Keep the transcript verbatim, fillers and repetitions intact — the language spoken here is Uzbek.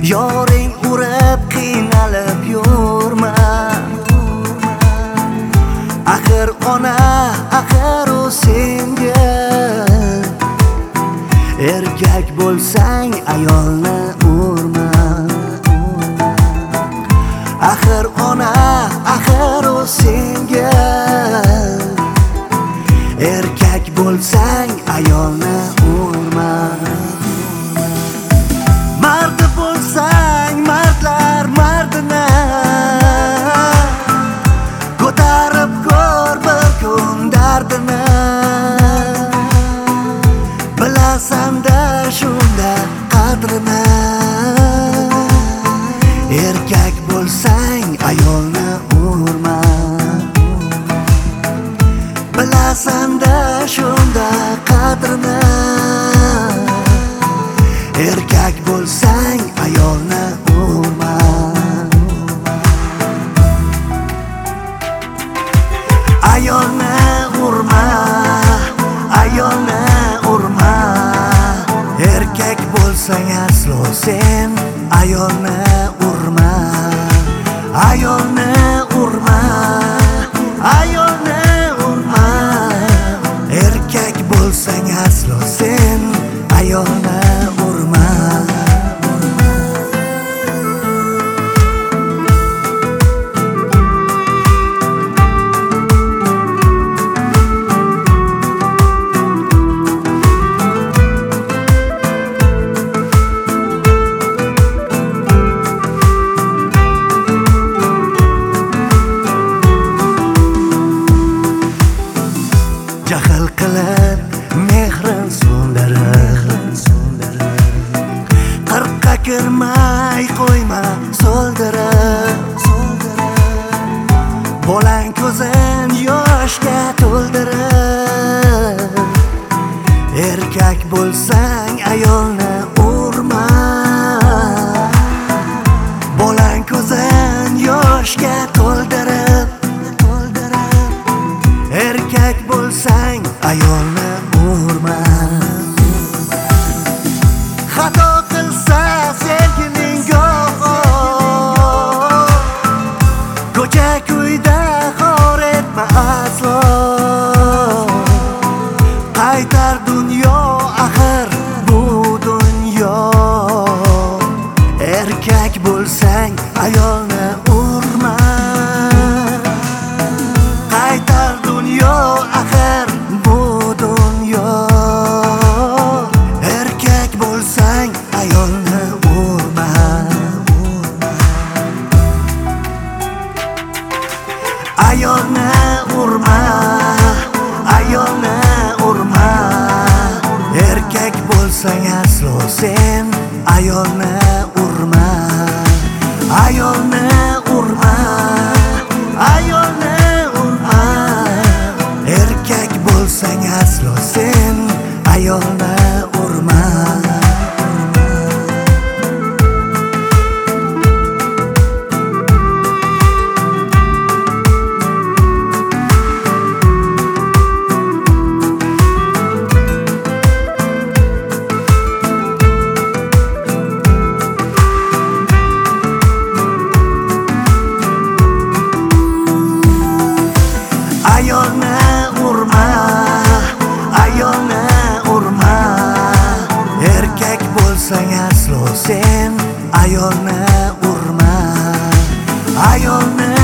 yoring urib qiynalib yurma. Axir ona, axir u senga. Erkak bo'lsang ayolni urma. Axir ona, axir u senga. Erkak bo'lsang ayolni urma. Mard bo'lsang mardlar mardini ko'tarib ko'r bir kun dardini. Bilasan-da shunda qadrini. Erkak bo'lsang ayolni urma. Bilasan-da shunda qadrini. Erkak bo'lsang ayolni urma. Ayolni urma, ayolni urma. Erkak bo'lsang aslo sen ayolni urma. Ayolni urma, ayolni urma. Erkak bo'lsang aslo sen ayolni urma. Jahl qilib mehrin so'ndirib, qirqqa kirmay qo'yma so'ldirib. Bolang ko'zin yoshga to'ldirib. Erkak bo'lsang ayolni urma. Bolang ko'zin yoshga to'ldirib. Erkak bo'lsang ayolni urma. Xato qilsa sevgiling go'ho, ko'cha kuyda xor etma aslo. Qaytar dunyo axir bu dunyo. Erkak bo'lsang ayolni urma. Qaytar dunyo axir bu dunyo. Erkak bo'lsang ayolni urma. Ayolni urma, ayolni urma. Erkak bo'lsang aslo sen ayolni urma. Ayolni urma, ayolni urma. Erkak bo'lsang aslo sen ayolni urma. Ayolni urma, ayolni urma. Erkak bo'lsang aslo sen ayolni urma. Ayolni